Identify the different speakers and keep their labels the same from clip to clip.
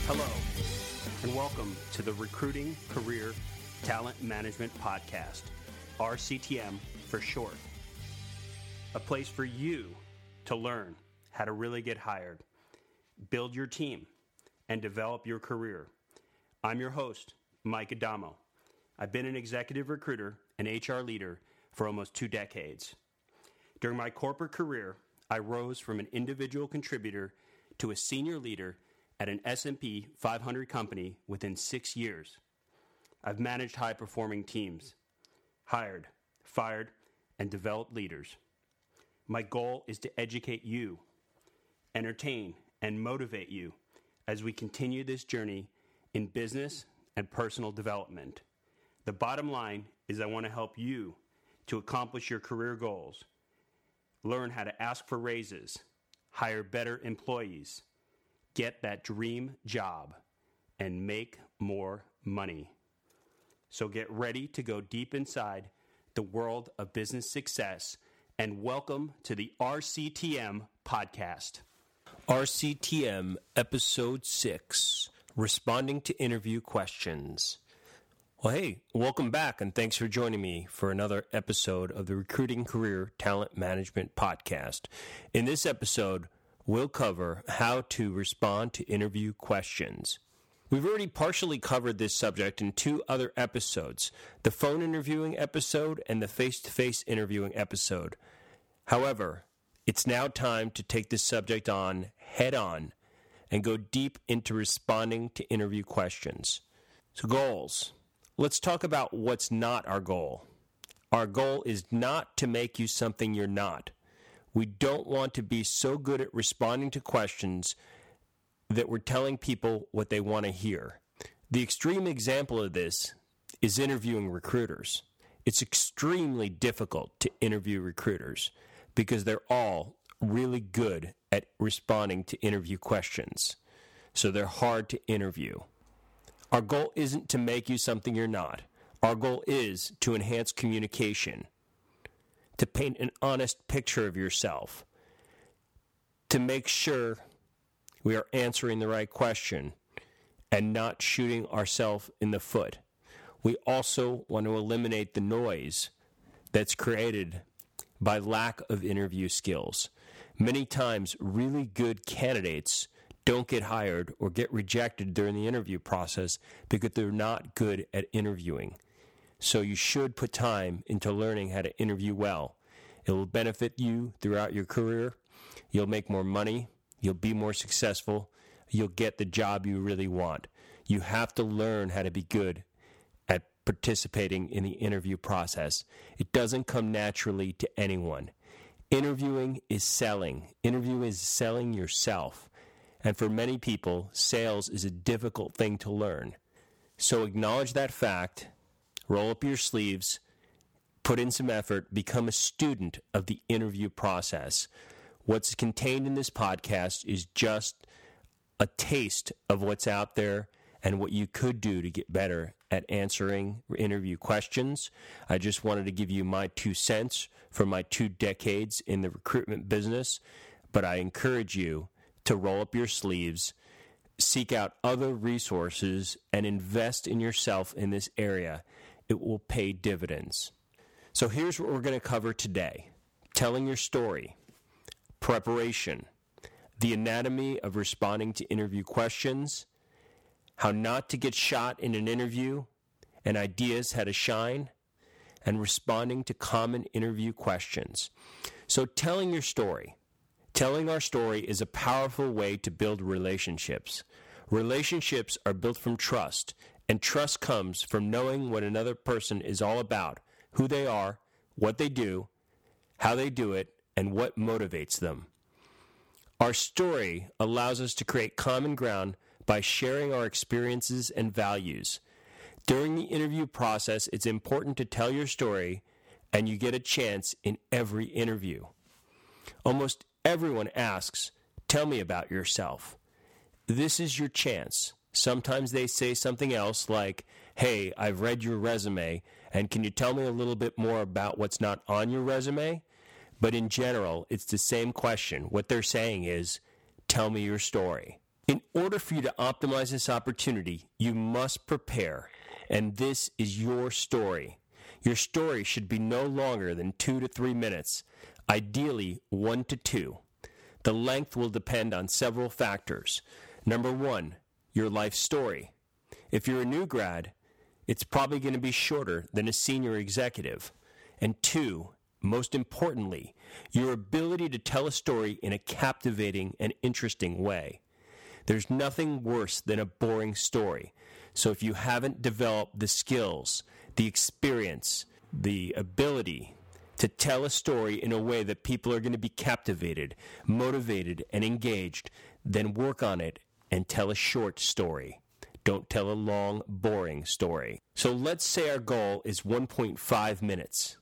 Speaker 1: Hello, and welcome to the Recruiting Career Talent Management Podcast, RCTM for short. A place for you to learn how to really get hired, build your team, and develop your career. I'm your host, Mike Adamo. I've been an executive recruiter and HR leader for almost 2 decades. During my corporate career, I rose from an individual contributor to a senior leader at an S&P 500 company within 6 years. I've managed high-performing teams, hired, fired, and developed leaders. My goal is to educate you, entertain, and motivate you as we continue this journey in business and personal development. The bottom line is I want to help you to accomplish your career goals, learn how to ask for raises, hire better employees, get that dream job, and make more money. So get ready to go deep inside the world of business success, and welcome to the RCTM podcast.
Speaker 2: RCTM Episode 6, Responding to Interview Questions. Well, hey, welcome back, and thanks for joining me for another episode of the Recruiting Career Talent Management Podcast. In this episode, we'll cover how to respond to interview questions. We've already partially covered this subject in 2 other episodes, the phone interviewing episode and the face-to-face interviewing episode. However, it's now time to take this subject on head-on and go deep into responding to interview questions. So goals. Let's talk about what's not our goal. Our goal is not to make you something you're not. We don't want to be so good at responding to questions that we're telling people what they want to hear. The extreme example of this is interviewing recruiters. It's extremely difficult to interview recruiters because they're all really good at responding to interview questions. So they're hard to interview. Our goal isn't to make you something you're not. Our goal is to enhance communication, to paint an honest picture of yourself, to make sure we are answering the right question and not shooting ourselves in the foot. We also want to eliminate the noise that's created by lack of interview skills. Many times, really good candidates don't get hired or get rejected during the interview process because they're not good at interviewing. So you should put time into learning how to interview well. It will benefit you throughout your career. You'll make more money. You'll be more successful. You'll get the job you really want. You have to learn how to be good at participating in the interview process. It doesn't come naturally to anyone. Interviewing is selling. Interview is selling yourself. And for many people, sales is a difficult thing to learn. So acknowledge that fact, roll up your sleeves, put in some effort, become a student of the interview process. What's contained in this podcast is just a taste of what's out there and what you could do to get better at answering interview questions. I just wanted to give you my 2 cents from my 2 decades in the recruitment business, but I encourage you to roll up your sleeves, seek out other resources, and invest in yourself in this area. It will pay dividends. So here's what we're going to cover today. Telling your story, preparation, the anatomy of responding to interview questions, how not to get shot in an interview, and ideas how to shine, and responding to common interview questions. So telling your story. Telling our story is a powerful way to build relationships. Relationships are built from trust, and trust comes from knowing what another person is all about, who they are, what they do, how they do it, and what motivates them. Our story allows us to create common ground by sharing our experiences and values. During the interview process, it's important to tell your story, and you get a chance in every interview. Almost everyone asks, "Tell me about yourself." This is your chance. Sometimes they say something else like, "Hey, I've read your resume, and can you tell me a little bit more about what's not on your resume?" But in general, it's the same question. What they're saying is, "Tell me your story." In order for you to optimize this opportunity, you must prepare, and this is your story. Your story should be no longer than 2 to 3 minutes, ideally 1 to 2. The length will depend on several factors. Number 1, your life story. If you're a new grad, it's probably going to be shorter than a senior executive. And 2, most importantly, your ability to tell a story in a captivating and interesting way. There's nothing worse than a boring story. So if you haven't developed the skills, the experience, the ability to tell a story in a way that people are going to be captivated, motivated, and engaged, then work on it and tell a short story. Don't tell a long, boring story. So let's say our goal is 1.5 minutes.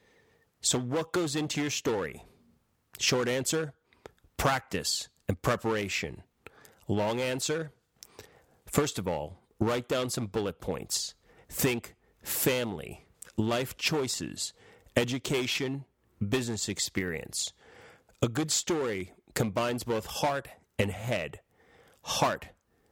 Speaker 2: So what goes into your story? Short answer, practice and preparation. Long answer, first of all, write down some bullet points. Think family, life choices, education, business experience. A good story combines both heart and head. Heart,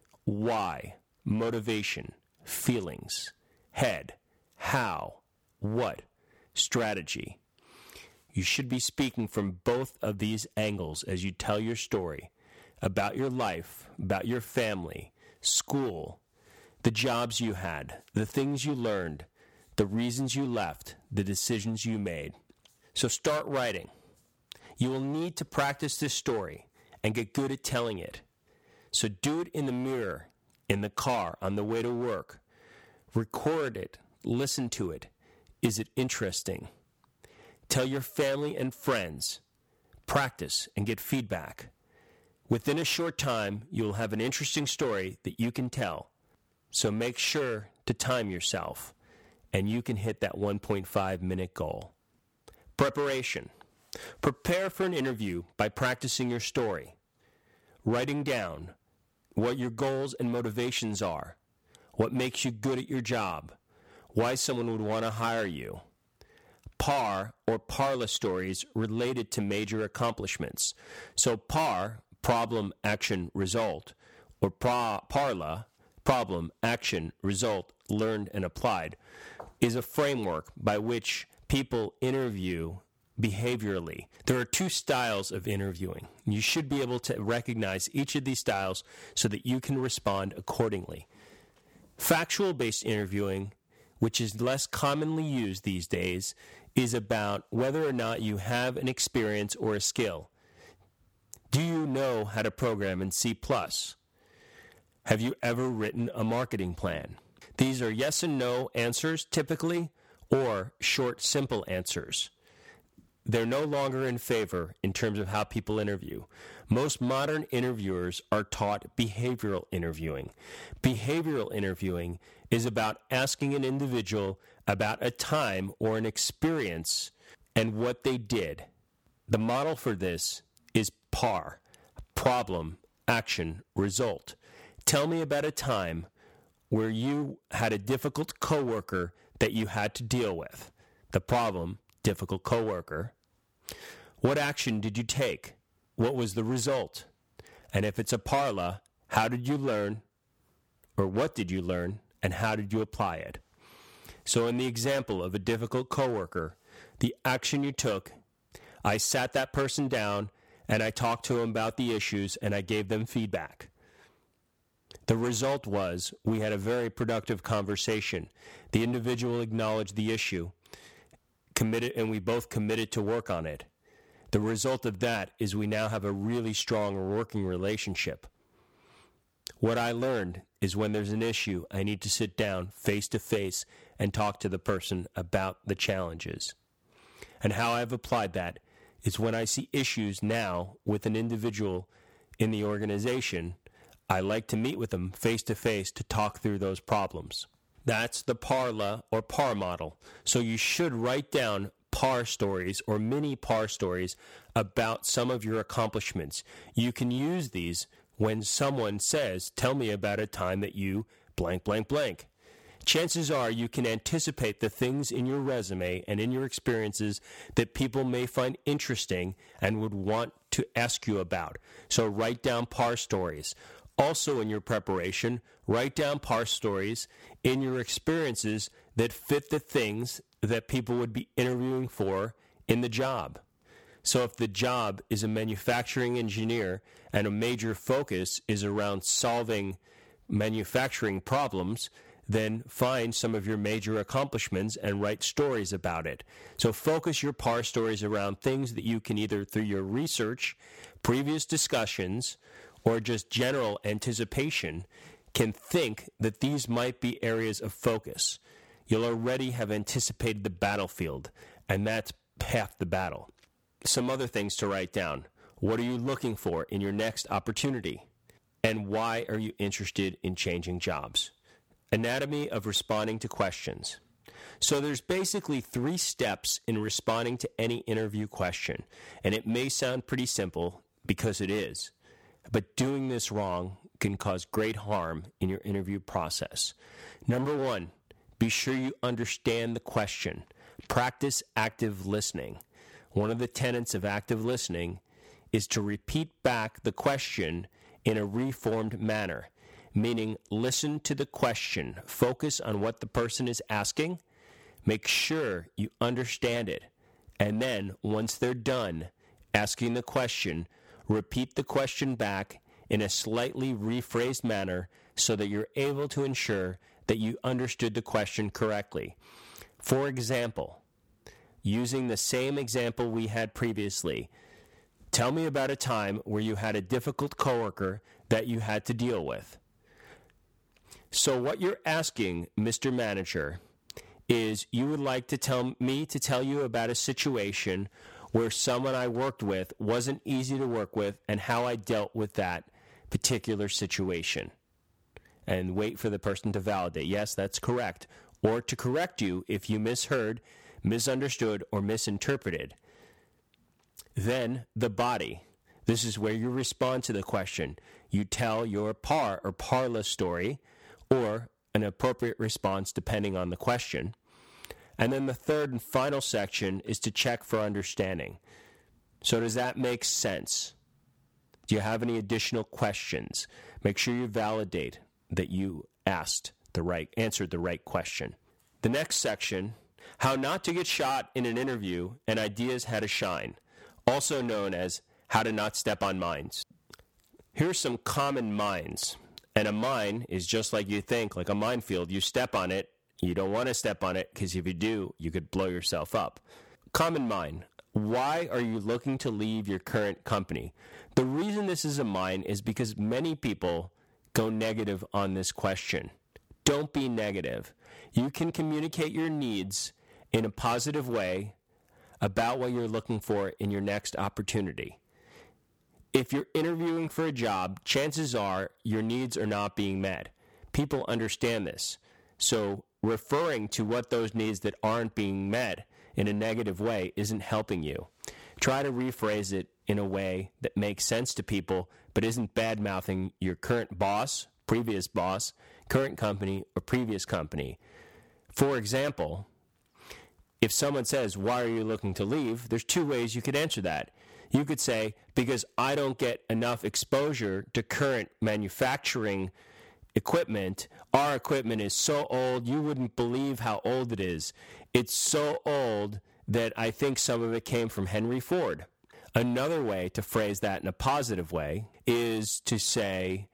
Speaker 2: why, motivation, feelings. Head, how, what, strategy. You should be speaking from both of these angles as you tell your story about your life, about your family, school, the jobs you had, the things you learned, the reasons you left, the decisions you made. So start writing. You will need to practice this story and get good at telling it. So do it in the mirror, in the car, on the way to work. Record it, listen to it. Is it interesting? Tell your family and friends. Practice and get feedback. Within a short time, you will have an interesting story that you can tell. So make sure to time yourself, and you can hit that 1.5-minute goal. Preparation. Prepare for an interview by practicing your story, writing down what your goals and motivations are, what makes you good at your job, why someone would want to hire you. PAR or PARLA stories related to major accomplishments. So PAR, problem, action, result, or PARLA, problem, action, result, learned and applied, is a framework by which people interview behaviorally. There are 2 styles of interviewing. You should be able to recognize each of these styles so that you can respond accordingly. Factual-based interviewing, which is less commonly used these days, is about whether or not you have an experience or a skill. Do you know how to program in C++? Have you ever written a marketing plan? These are yes and no answers typically, or short, simple answers. They're no longer in favor in terms of how people interview. Most modern interviewers are taught behavioral interviewing. Behavioral interviewing is about asking an individual about a time or an experience and what they did. The model for this is PAR, problem, action, result. Tell me about a time where you had a difficult coworker that you had to deal with. The problem, difficult coworker. What action did you take? What was the result? And if it's a PARLA, how did you learn? Or what did you learn? And how did you apply it? So in the example of a difficult coworker, the action you took, I sat that person down and I talked to them about the issues and I gave them feedback. The result was we had a very productive conversation. The individual acknowledged the issue, committed, and we both committed to work on it. The result of that is we now have a really strong working relationship. What I learned is when there's an issue, I need to sit down face to face and talk to the person about the challenges. And how I've applied that is when I see issues now with an individual in the organization, I like to meet with them face to face to talk through those problems. That's the PARLA or PAR model. So you should write down PAR stories or mini PAR stories about some of your accomplishments. You can use these when someone says, tell me about a time that you blank, blank, blank. Chances are you can anticipate the things in your resume and in your experiences that people may find interesting and would want to ask you about. So write down PAR stories. Also, in your preparation, write down par stories in your experiences that fit the things that people would be interviewing for in the job. So if the job is a manufacturing engineer and a major focus is around solving manufacturing problems, then find some of your major accomplishments and write stories about it. So focus your par stories around things that you can either through your research, previous discussions, or just general anticipation can think that these might be areas of focus. You'll already have anticipated the battlefield, and that's half the battle. Some other things to write down. What are you looking for in your next opportunity? And why are you interested in changing jobs? Anatomy of responding to questions. So there's basically 3 steps in responding to any interview question. And it may sound pretty simple because it is. But doing this wrong can cause great harm in your interview process. Number 1, be sure you understand the question. Practice active listening. One of the tenets of active listening is to repeat back the question in a reformed manner, meaning listen to the question, focus on what the person is asking, make sure you understand it, and then once they're done asking the question, repeat the question back in a slightly rephrased manner so that you're able to ensure that you understood the question correctly. For example, using the same example we had previously, tell me about a time where you had a difficult coworker that you had to deal with. So what you're asking, Mr. Manager, is you would like to tell you about a situation where someone I worked with wasn't easy to work with and how I dealt with that particular situation. And wait for the person to validate, yes, that's correct, or to correct you if you misheard, misunderstood, or misinterpreted. Then the body. This is where you respond to the question. You tell your par or parlous story or an appropriate response depending on the question. And then the third and final section is to check for understanding. So does that make sense? Do you have any additional questions? Make sure you validate that you answered the right question. The next section, how not to get shot in an interview and ideas how to shine, also known as how to not step on mines. Here's some common mines. And a mine is just like you think, like a minefield. You step on it. You don't want to step on it because if you do, you could blow yourself up. Common mine. Why are you looking to leave your current company? The reason this is a mine is because many people go negative on this question. Don't be negative. You can communicate your needs in a positive way about what you're looking for in your next opportunity. If you're interviewing for a job, chances are your needs are not being met. People understand this. So referring to what those needs that aren't being met in a negative way isn't helping you. Try to rephrase it in a way that makes sense to people, but isn't bad-mouthing your current boss, previous boss, current company, or previous company. For example, if someone says, why are you looking to leave? There's 2 ways you could answer that. You could say, because I don't get enough exposure to current manufacturing equipment. Our equipment is so old, you wouldn't believe how old it is. It's so old that I think some of it came from Henry Ford. Another way to phrase that in a positive way is to say,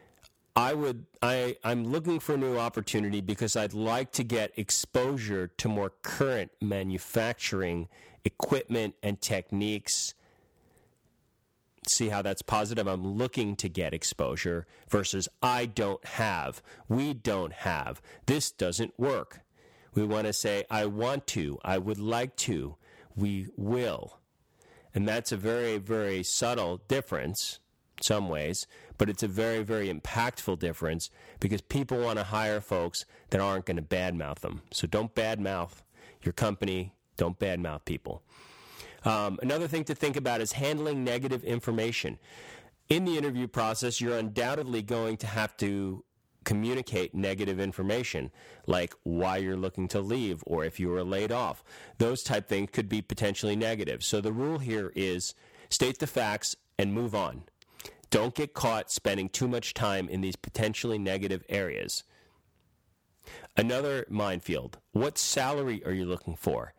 Speaker 2: I'm looking for a new opportunity because I'd like to get exposure to more current manufacturing equipment and techniques. See how that's positive? I'm looking to get exposure versus I don't have. We don't have. This doesn't work. We want to say, I want to. I would like to. We will. And that's a very, very subtle difference in some ways, but it's a very, very impactful difference because people want to hire folks that aren't going to badmouth them. So don't badmouth your company. Don't badmouth people. Another thing to think about is handling negative information. In the interview process, you're undoubtedly going to have to communicate negative information, like why you're looking to leave or if you were laid off. Those type things could be potentially negative. So the rule here is state the facts and move on. Don't get caught spending too much time in these potentially negative areas. Another minefield. What salary are you looking for?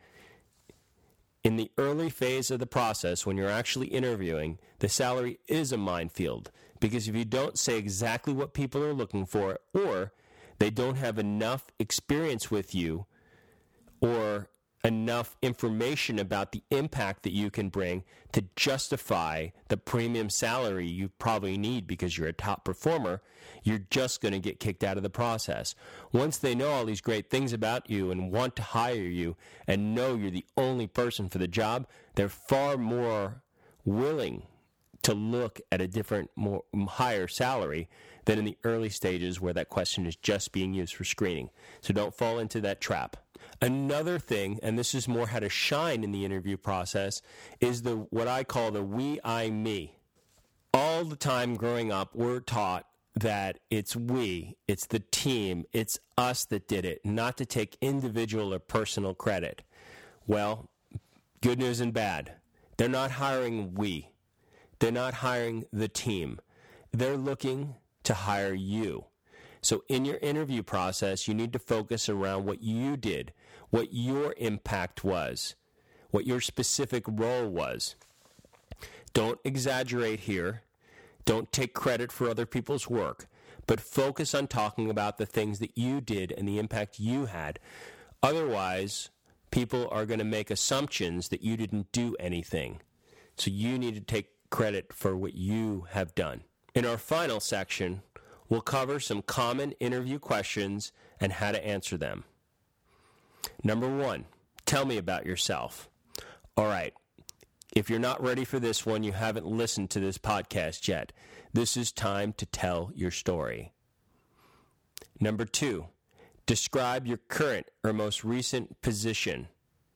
Speaker 2: In the early phase of the process, when you're actually interviewing, the salary is a minefield, because if you don't say exactly what people are looking for, or they don't have enough experience with you or enough information about the impact that you can bring to justify the premium salary you probably need because you're a top performer, you're just going to get kicked out of the process. Once they know all these great things about you and want to hire you and know you're the only person for the job, they're far more willing to look at a different, more higher salary than in the early stages where that question is just being used for screening. So don't fall into that trap. Another thing, and this is more how to shine in the interview process, is what I call the we, I, me. All the time growing up, we're taught that it's we, it's the team, it's us that did it, not to take individual or personal credit. Well, good news and bad. They're not hiring we. They're not hiring the team. They're looking to hire you. So in your interview process, you need to focus around what you did, what your impact was, what your specific role was. Don't exaggerate here. Don't take credit for other people's work, but focus on talking about the things that you did and the impact you had. Otherwise, people are going to make assumptions that you didn't do anything. So you need to take credit for what you have done. In our final section, we'll cover some common interview questions and how to answer them. Number 1, tell me about yourself. All right, if you're not ready for this one, you haven't listened to this podcast yet. This is time to tell your story. Number 2, describe your current or most recent position.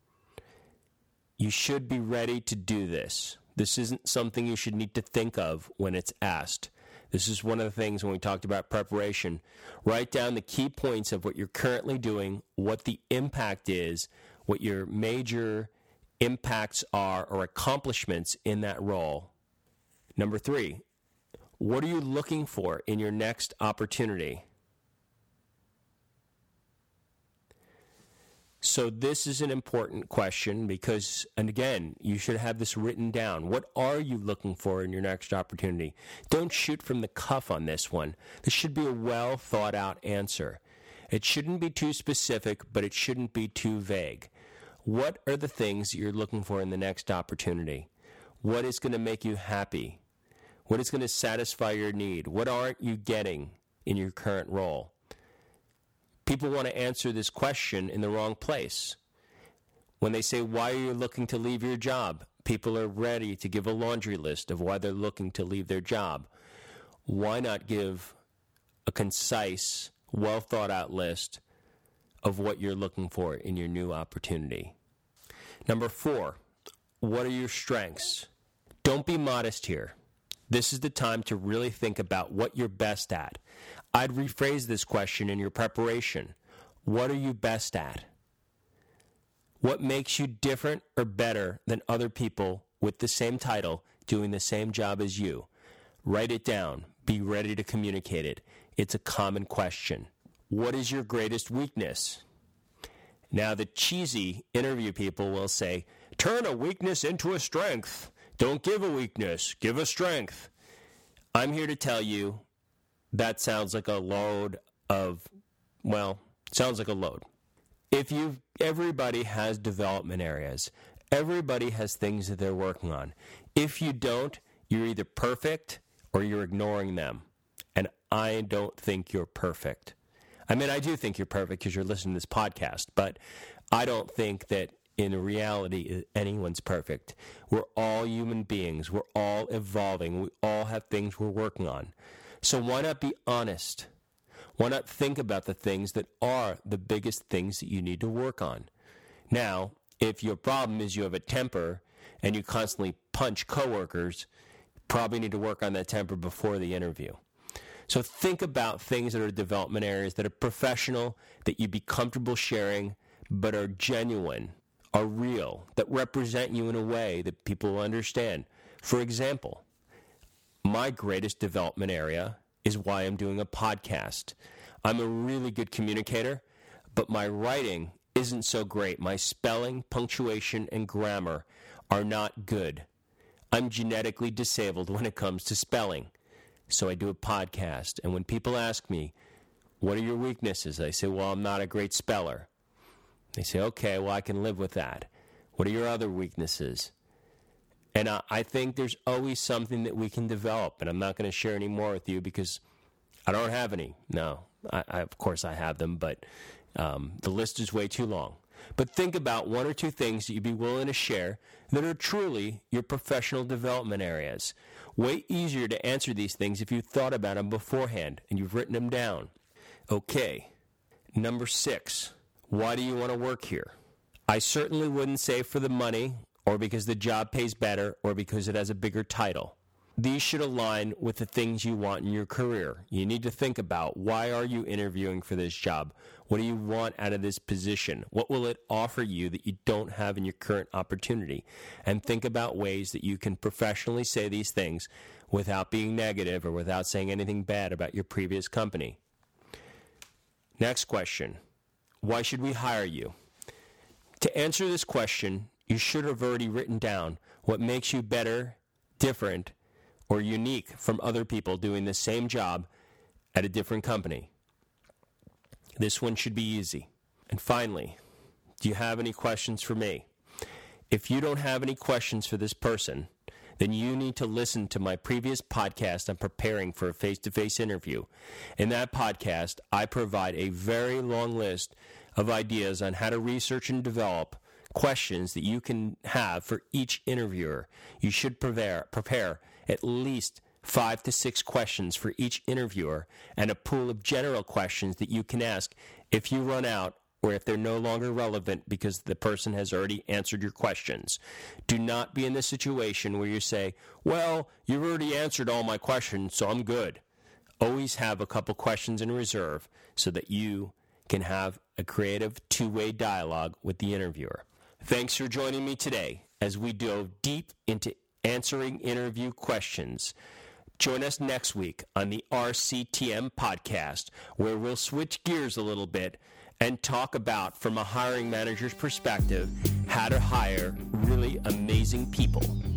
Speaker 2: You should be ready to do this. This isn't something you should need to think of when it's asked. This is one of the things when we talked about preparation. Write down the key points of what you're currently doing, what the impact is, what your major impacts are or accomplishments in that role. Number 3, what are you looking for in your next opportunity? So this is an important question because, and again, you should have this written down. What are you looking for in your next opportunity? Don't shoot from the cuff on this one. This should be a well thought out answer. It shouldn't be too specific, but it shouldn't be too vague. What are the things that you're looking for in the next opportunity? What is going to make you happy? What is going to satisfy your need? What aren't you getting in your current role? People want to answer this question in the wrong place. When they say, why are you looking to leave your job? People are ready to give a laundry list of why they're looking to leave their job. Why not give a concise, well-thought-out list of what you're looking for in your new opportunity? Number 4, what are your strengths? Don't be modest here. This is the time to really think about what you're best at. I'd rephrase this question in your preparation. What are you best at? What makes you different or better than other people with the same title doing the same job as you? Write it down. Be ready to communicate it. It's a common question. What is your greatest weakness? Now, the cheesy interview people will say, turn a weakness into a strength. Don't give a weakness, give a strength. I'm here to tell you that sounds like a load. Everybody has development areas. Everybody has things that they're working on. If you don't, you're either perfect or you're ignoring them. And I don't think you're perfect. I mean, I do think you're perfect because you're listening to this podcast, but I don't think that in reality anyone's perfect. We're all human beings. We're all evolving. We all have things we're working on. So why not be honest? Why not think about the things that are the biggest things that you need to work on? Now, if your problem is you have a temper and you constantly punch coworkers, you probably need to work on that temper before the interview. So think about things that are development areas that are professional, that you'd be comfortable sharing, but are genuine, are real, that represent you in a way that people will understand. For example, My greatest development area is why I'm doing a podcast. I'm a really good communicator, but my writing isn't so great. My spelling, punctuation, and grammar are not good. I'm genetically disabled when it comes to spelling. So I do a podcast. And when people ask me, what are your weaknesses? I say, well, I'm not a great speller. They say, okay, well, I can live with that. What are your other weaknesses? And I think there's always something that we can develop. And I'm not going to share any more with you because I don't have any. No, of course I have them, but the list is way too long. But think about one or two things that you'd be willing to share that are truly your professional development areas. Way easier to answer these things if you thought about them beforehand and you've written them down. Okay, number 6, why do you want to work here? I certainly wouldn't say for the money or because the job pays better or because it has a bigger title. These should align with the things you want in your career. You need to think about, why are you interviewing for this job? What do you want out of this position? What will it offer you that you don't have in your current opportunity? And think about ways that you can professionally say these things without being negative or without saying anything bad about your previous company. Next question, why should we hire you? To answer this question, you should have already written down what makes you better, different, or unique from other people doing the same job at a different company. This one should be easy. And finally, do you have any questions for me? If you don't have any questions for this person, then you need to listen to my previous podcast on preparing for a face-to-face interview. In that podcast, I provide a very long list of ideas on how to research and develop questions that you can have for each interviewer. You should prepare at least 5 to 6 questions for each interviewer and a pool of general questions that you can ask if you run out or if they're no longer relevant because the person has already answered your questions. Do not be in the situation where you say, well, you've already answered all my questions, so I'm good. Always have a couple questions in reserve so that you can have a creative two-way dialogue with the interviewer. Thanks for joining me today as we dove deep into answering interview questions. Join us next week on the RCTM podcast, where we'll switch gears a little bit and talk about, from a hiring manager's perspective, how to hire really amazing people.